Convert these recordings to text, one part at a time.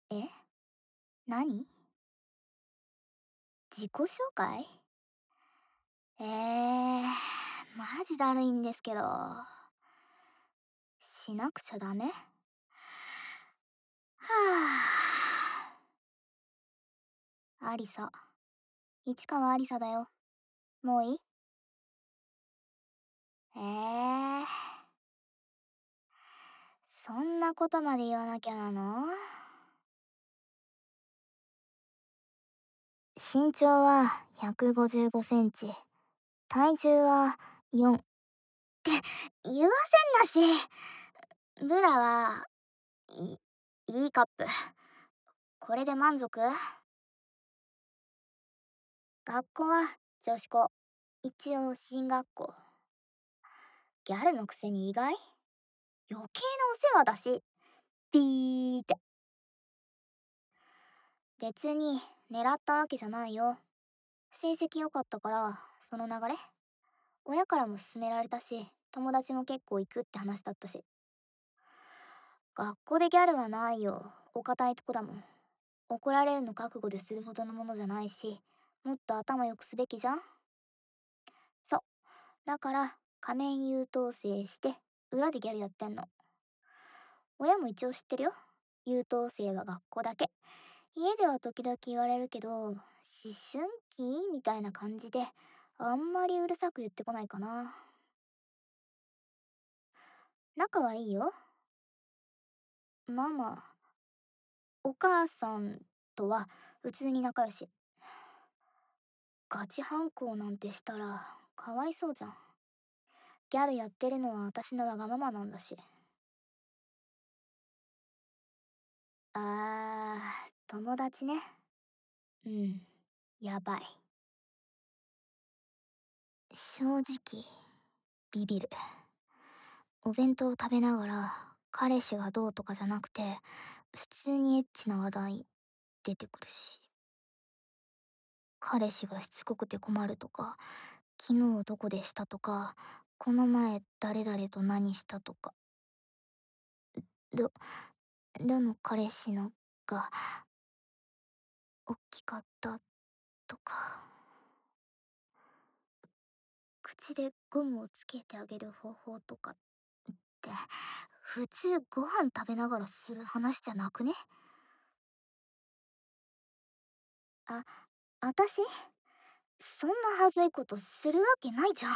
え、何？自己紹介？マジだるいんですけど。しなくちゃダメ？はあ。アリサ。市川アリサだよ。もういい？そんなことまで言わなきゃなの？身長は155センチ。体重は4。って言わせんなし。ブラは、い、いいカップ。これで満足？学校は女子校。一応進学校。ギャルのくせに意外？余計なお世話だし。ピーって。別に狙ったわけじゃないよ。成績良かったから、その流れ。親からも勧められたし、友達も結構行くって話だったし。学校でギャルはないよ。お堅いとこだもん。怒られるの覚悟でするほどのものじゃないし、もっと頭良くすべきじゃん。そう。だから、仮面優等生して、裏でギャルやってんの。親も一応知ってるよ。優等生は学校だけ。家では時々言われるけど、思春期みたいな感じで、あんまりうるさく言ってこないかな。仲はいいよ。ママ、お母さんとは普通に仲良し。ガチ反抗なんてしたら、かわいそうじゃん。ギャルやってるのは私のわがままなんだし。友達ね。うん、やばい。正直、ビビる。お弁当を食べながら、彼氏がどうとかじゃなくて、普通にエッチな話題出てくるし。彼氏がしつこくて困るとか、昨日どこでしたとか、この前誰々と何したとか、ど、どの彼氏のが大きかったとか、口でゴムをつけてあげる方法とかって、普通ご飯食べながらする話じゃなくね？あ、私そんなはずいことするわけないじゃん。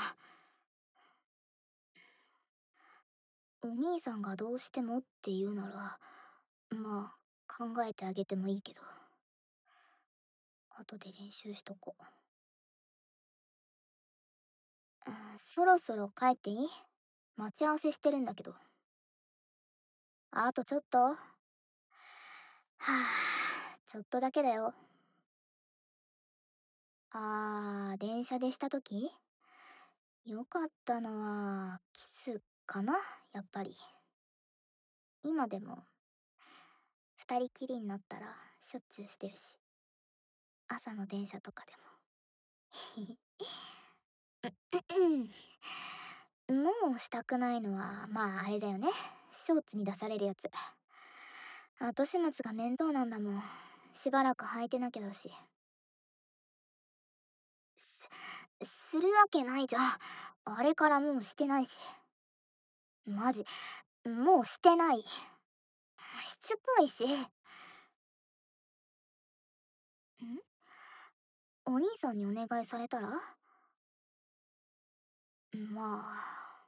お兄さんがどうしてもって言うなら、まあ、考えてあげてもいいけど。後で練習しとこう。そろそろ帰っていい？待ち合わせしてるんだけど。あとちょっと？はちょっとだけだよ。電車でした時よかったのは、キスかなやっぱり。今でも、二人きりになったらしょっちゅうしてるし。朝の電車とかでも。もうしたくないのは、まああれだよね。ショーツに出されるやつ。後始末が面倒なんだもん。しばらく履いてなきゃだし。するわけないじゃん。あれからもうしてないし。マジ、もうしてない。しつこいし。お兄さんにお願いされたら？まあ。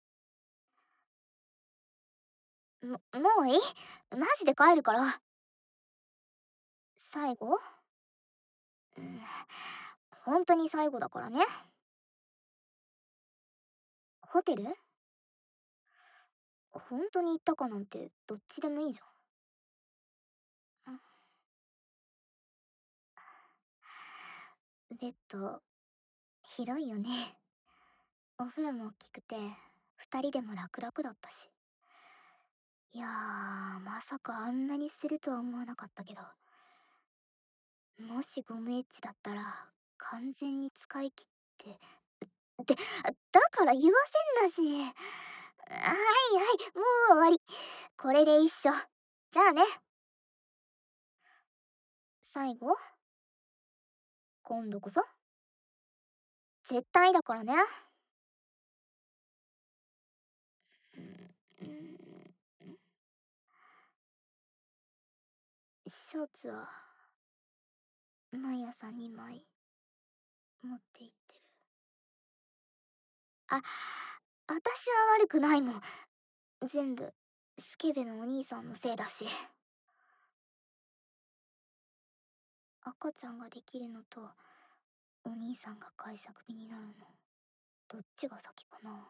もういい？マジで帰るから。最後？うん、本当に最後だからね。ホテル？本当に行ったかなんてどっちでもいいじゃん。ベッド、広いよね。お風呂も大きくて、二人でも楽々だったし。いやー、まさかあんなにするとは思わなかったけど。もしゴムエッジだったら、完全に使い切って。だから言わせんなし。はいはい、もう終わり。これで一緒。じゃあね。 最後？今度こそ絶対だからね。うん、ショーツは毎朝2枚持って行ってる。あ、私は悪くないもん。全部スケベのお兄さんのせいだし。赤ちゃんができるのとお兄さんが会社クビになるの、どっちが先かな。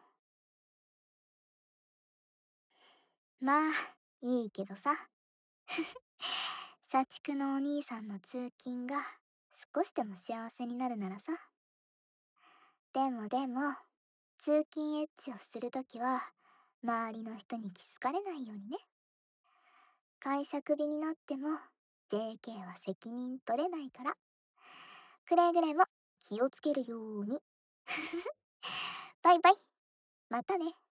まあいいけどさ。社畜のお兄さんの通勤が少しでも幸せになるならさ。でも通勤エッチをするときは周りの人に気づかれないようにね。会社クビになっても JK は責任取れないから、くれぐれも気をつけるように。バイバイ、またね。